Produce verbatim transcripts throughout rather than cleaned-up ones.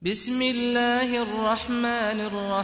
بسم الله الرحمن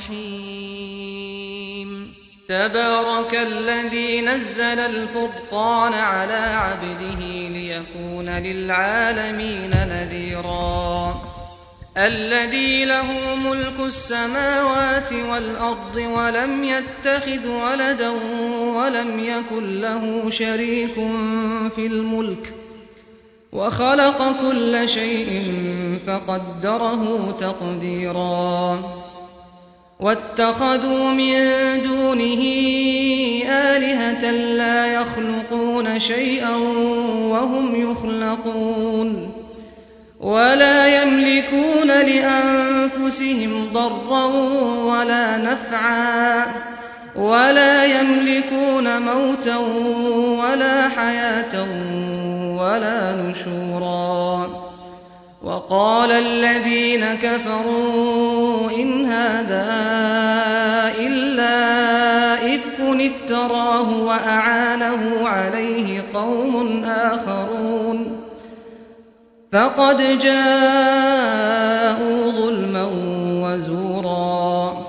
الرحيم تبارك الذي نزل الفرقان على عبده ليكون للعالمين نذيرا الذي له ملك السماوات والأرض ولم يتخذ ولدا ولم يكن له شريك في الملك وخلق كل شيء فقدره تقديرا واتخذوا من دونه آلهة لا يخلقون شيئا وهم يخلقون ولا يملكون لأنفسهم ضرا ولا نفعا ولا يملكون موتا ولا حياة ولا نشورا وقال الذين كفروا إن هذا إلا إفك افتراه وأعانه عليه قوم آخرون فقد جاءوا ظلما وزورا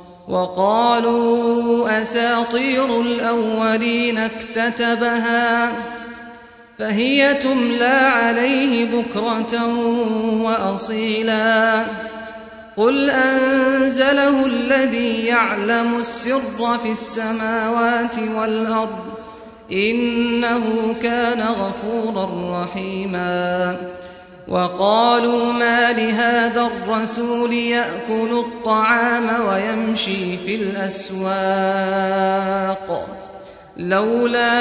وقالوا أساطير الأولين اكتتبها فهي تملى عليه بكرة وأصيلا قل أنزله الذي يعلم السر في السماوات والأرض إنه كان غفورا رحيما وقالوا ما لهذا الرسول يأكل الطعام ويمشي في الأسواق لولا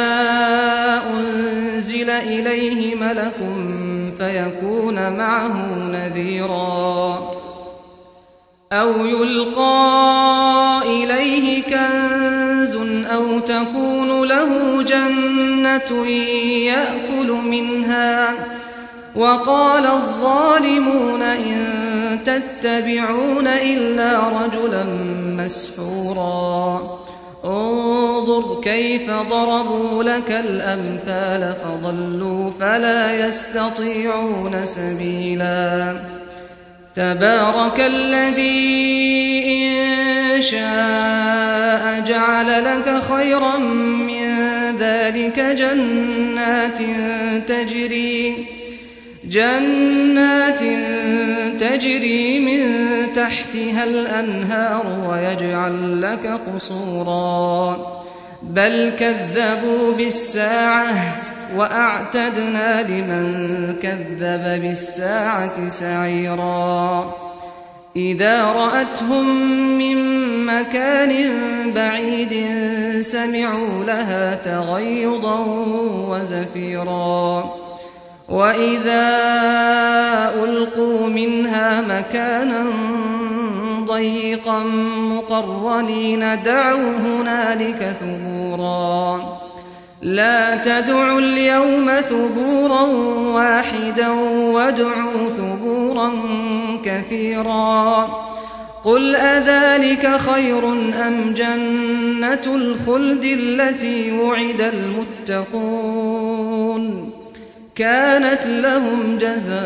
أنزل إليه ملك فيكون معه نذيرا أو يلقى إليه كنز أو تكون له جنة يأكل منها وقال الظالمون إن تتبعون إلا رجلا مسحورا انظر كيف ضربوا لك الأمثال فضلوا فلا يستطيعون سبيلا تبارك الذي إن شاء جعل لك خيرا من ذلك جنات تجري جنات تجري من تحتها الأنهار ويجعل لك قصورا بل كذبوا بالساعة وأعتدنا لمن كذب بالساعة سعيرا إذا رأتهم من مكان بعيد سمعوا لها تغيظا وزفيرا وإذا ألقوا منها مكانا ضيقا مقرنين دعوا هنالك ثبورا لا تدعوا اليوم ثبورا واحدا وادعوا ثبورا كثيرا قل أذلك خير أم جنة الخلد التي وعد المتقون كانت لهم جزاء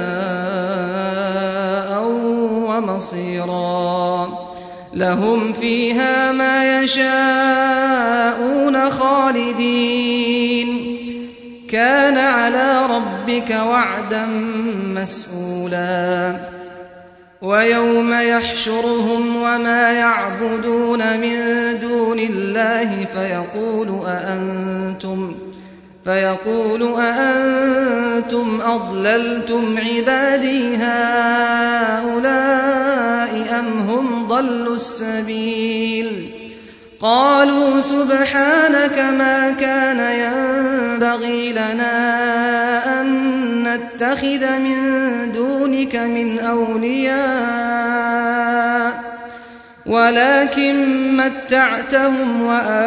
ومصيرا لهم فيها ما يشاءون خالدين كان على ربك وعدا مسئولا ويوم يحشرهم وما يعبدون من دون الله فيقول أأنتم فيقول أأنتم أضللتم عبادي هؤلاء أم هم ضلوا السبيل قالوا سبحانك ما كان ينبغي لنا أن نتخذ من دونك من أولياء ولكن متعتهم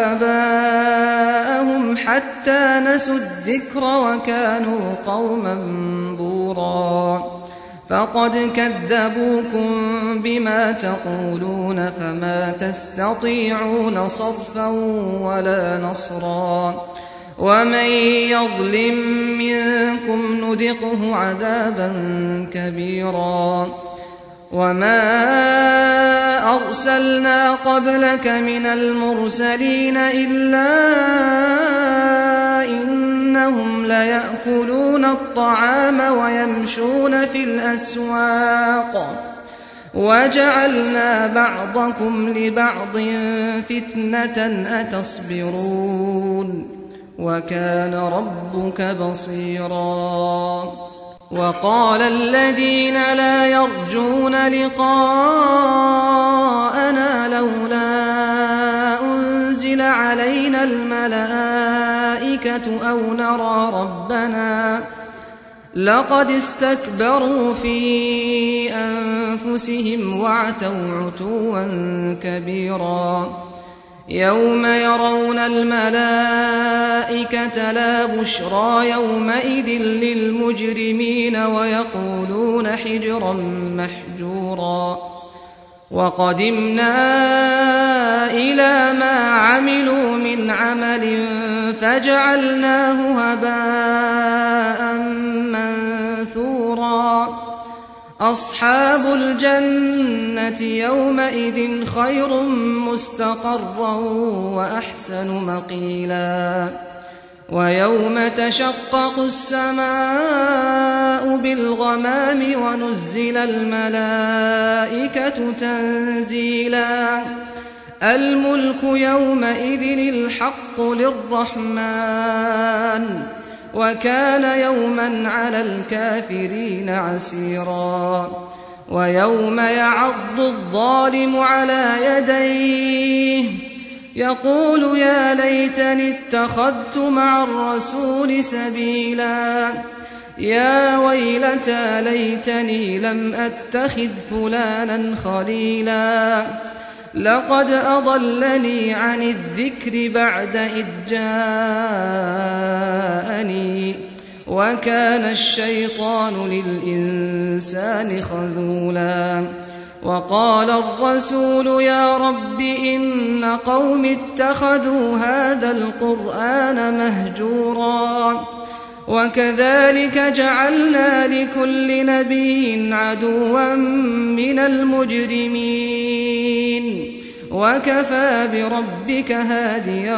وآباءهم حتى نسوا الذكر وكانوا قوما بورا فقد كذبوكم بما تقولون فما تستطيعون صرفا ولا نصرا ومن يظلم منكم نذقه عذابا كبيرا وما أرسلنا قبلك من المرسلين إلا إنهم ليأكلون الطعام ويمشون في الأسواق وجعلنا بعضكم لبعض فتنة أتصبرون وكان ربك بصيرا. وقال الذين لا يرجون لقاءنا لولا أنزل علينا الملائكة أو نرى ربنا لقد استكبروا في أنفسهم وعتوا عتوا كبيرا. يوم يرون الملائكة لا بشرى يومئذ للمجرمين ويقولون حجرا محجورا. وقدمنا إلى ما عملوا من عمل فجعلناه هباء منثورا. أصحاب الجنة يومئذ خير مستقرا وأحسن مقيلا. ويوم تشقق السماء بالغمام ونزل الملائكة تنزيلا. الملك يومئذ الحق للرحمن وكان يوما على الكافرين عسيرا. ويوم يعض الظالم على يديه يقول يا ليتني اتخذت مع الرسول سبيلا. يا ويلتى ليتني لم أتخذ فلانا خليلا لقد أضلني عن الذكر بعد إذ جاءني وكان الشيطان للإنسان خذولا. وقال الرسول يا رب إن قوم اتخذوا هذا القرآن مهجورا. وكذلك جعلنا لكل نبي عدوا من المجرمين وكفى بربك هاديا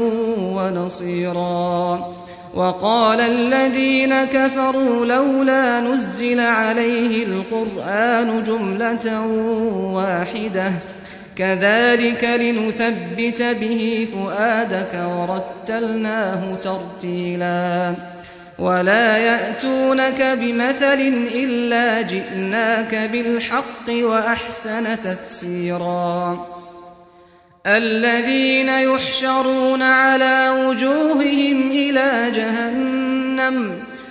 ونصيرا. وقال الذين كفروا لولا نزل عليه القرآن جملة واحدة كذلك لنثبت به فؤادك ورتلناه ترتيلا. ولا يأتونك بمثل إلا جئناك بالحق وأحسن تفسيرا. الذين يحشرون على وجوههم إلى جهنم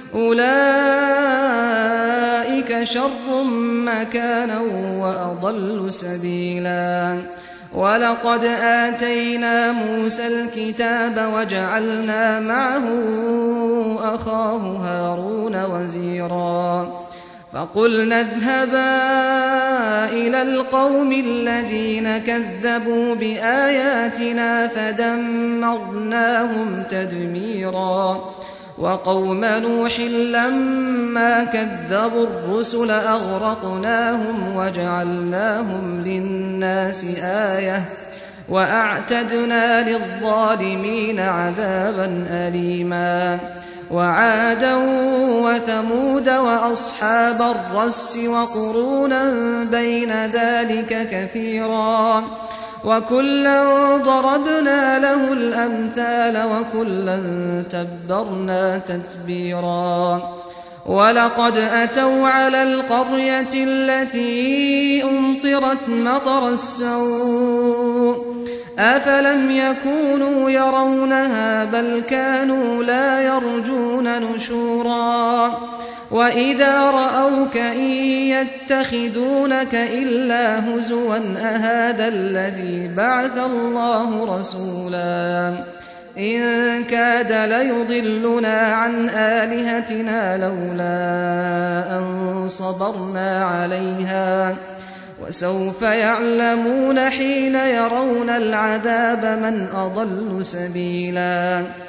أولئك شر مكانا وأضل سبيلا. ولقد آتينا موسى الكتاب وجعلنا معه أخاه هارون وزيرا. فقلنا اذهبا إلى القوم الذين كذبوا بآياتنا فدمرناهم تدميرا. وقوم نوح لما كذبوا الرسل أغرقناهم وجعلناهم للناس آية وأعتدنا للظالمين عذابا أليما. وعادا وثمود وأصحاب الرس وقرونا بين ذلك كثيرا وكلا ضربنا له الأمثال وكلا تبرنا تتبيرا. ولقد أتوا على القرية التي أمطرت مطر السوء أفلم يكونوا يرونها بل كانوا لا يرجون نشورا. وإذا رأوك إن يتخذونك إلا هزوا أهذا الذي بعث الله رسولا إن كاد ليضلنا عن آلهتنا لولا أن صبرنا عليها وسوف يعلمون حين يرون العذاب من أضل سبيلا.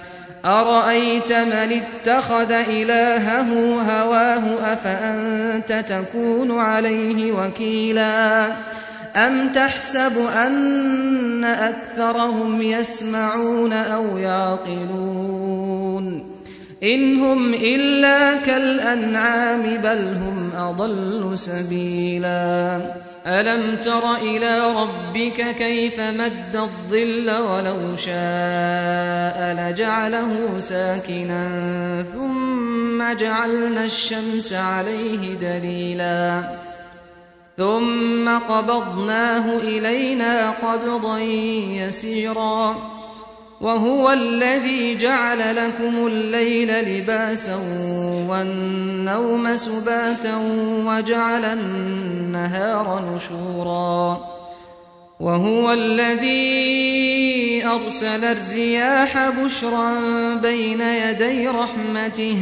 أرأيت من اتخذ إلهه هواه أفأنت تكون عليه وكيلا أم تحسب أن أكثرهم يسمعون أو يعقلون إن هم إلا كالأنعام بل هم أضل سبيلا ألم تر إلى ربك كيف مد الظل ولو شاء لجعله ساكنا ثم جعلنا الشمس عليه دليلا ثم قبضناه إلينا قبضا يسيرا وهو الذي جعل لكم الليل لباسا والنوم سباتا وجعل النهار نشورا وهو الذي أرسل الرياح بشرا بين يدي رحمته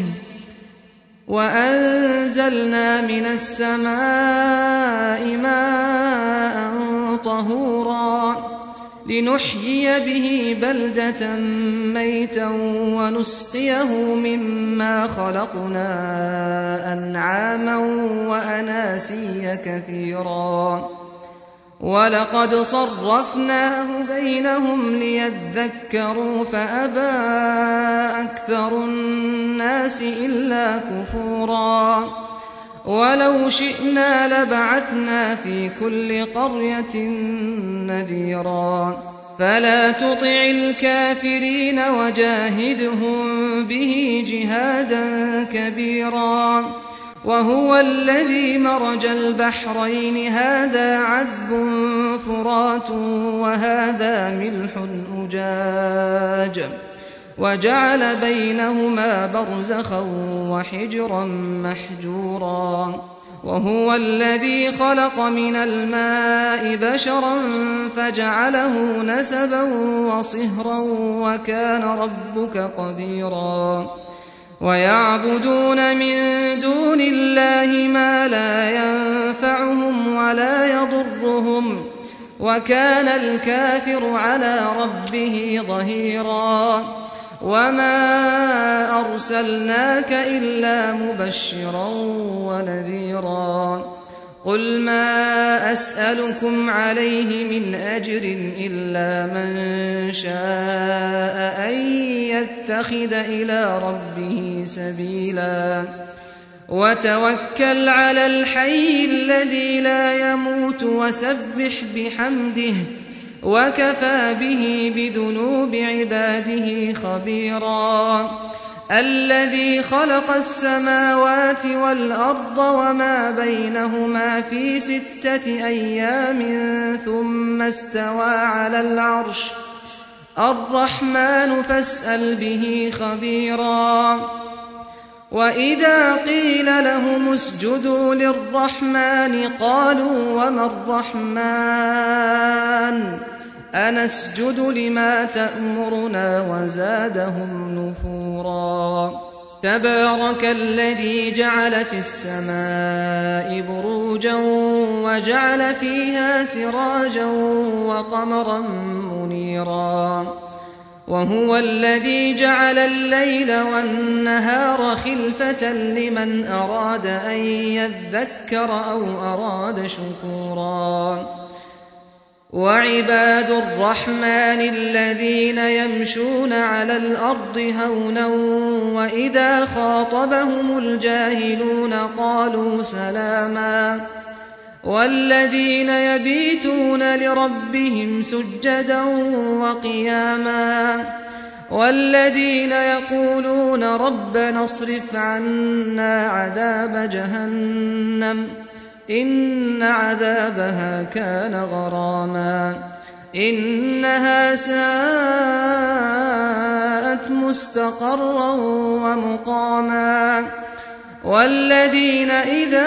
وأنزلنا من السماء ماء طهورا لنحيي به بلدة ميتا ونسقيه مما خلقنا أنعاما وأناسيا كثيرا ولقد صرفناه بينهم ليذكروا فأبى أكثر الناس إلا كفورا ولو شئنا لبعثنا في كل قرية نذيرا فلا تطع الكافرين وجاهدهم به جهادا كبيرا وهو الذي مرج البحرين هذا عذب فرات وهذا ملح أجاج وجعل بينهما برزخا وحجرا محجورا وهو الذي خلق من الماء بشرا فجعله نسبا وصهرا وكان ربك قديرا ويعبدون من دون الله ما لا ينفعهم ولا يضرهم وكان الكافر على ربه ظهيرا وما أرسلناك إلا مبشرا ونذيرا قل ما أسألكم عليه من أجر إلا من شاء أن يتخذ إلى ربه سبيلا وتوكل على الحي الذي لا يموت وسبح بحمده وكفى به بذنوب عباده خبيرا الذي خلق السماوات والأرض وما بينهما في ستة أيام ثم استوى على العرش الرحمن فاسأل به خبيرا وإذا قيل لهم اسجدوا للرحمن قالوا وما الرحمن أنسجد لما تأمرنا وزادهم نفورا تبارك الذي جعل في السماء بروجا وجعل فيها سراجا وقمرا منيرا وهو الذي جعل الليل والنهار خلفة لمن أراد أن يذكر أو أراد شكورا وعباد الرحمن الذين يمشون على الأرض هونا وإذا خاطبهم الجاهلون قالوا سلاما والذين يبيتون لربهم سجدا وقياما والذين يقولون ربنا اصرف عنا عذاب جهنم إن عذابها كان غراما إنها ساءت مستقرا ومقاما والذين إذا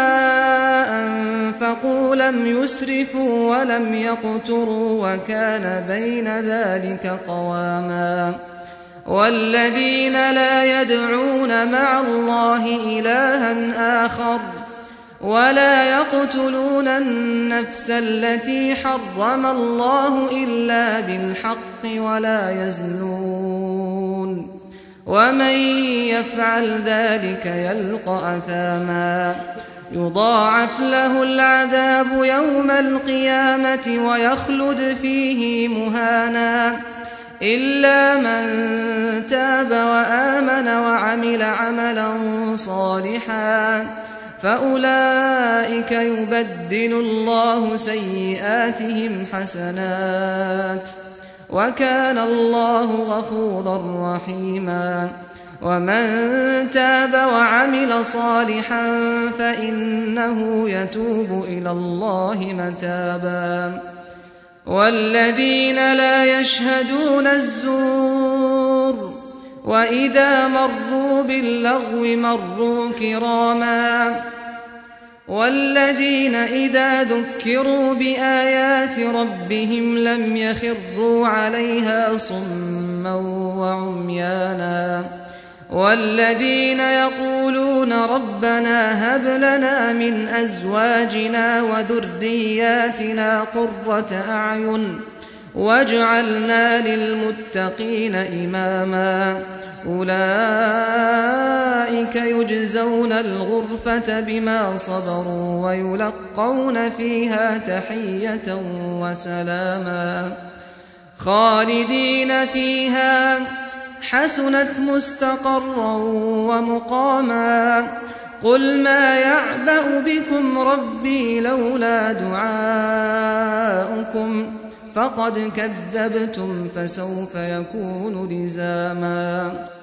أنفقوا لم يسرفوا ولم يقتروا وكان بين ذلك قواما والذين لا يدعون مع الله إلها آخر ولا يقتلون النفس التي حرم الله إلا بالحق ولا يزنون ومن يفعل ذلك يلقى أثاما يضاعف له العذاب يوم القيامة ويخلد فيه مهانا إلا من تاب وآمن وعمل عملا صالحا فأولئك يبدل الله سيئاتهم حسنات وكان الله غفورا رحيما ومن تاب وعمل صالحا فإنه يتوب إلى الله متابا والذين لا يشهدون الزور وإذا مروا باللغو مروا كراما والذين إذا ذكروا بآيات ربهم لم يخروا عليها صما وعميانا والذين يقولون ربنا هب لنا من أزواجنا وذرياتنا قرة أعين واجعلنا للمتقين إماما أولئك يجزون الغرفة بما صبروا ويلقون فيها تحية وسلاما خالدين فيها حسنت مستقرا ومقاما قل ما يعبأ بكم ربي لولا دعاؤكم فقد كذبتم فسوف يكون لزاما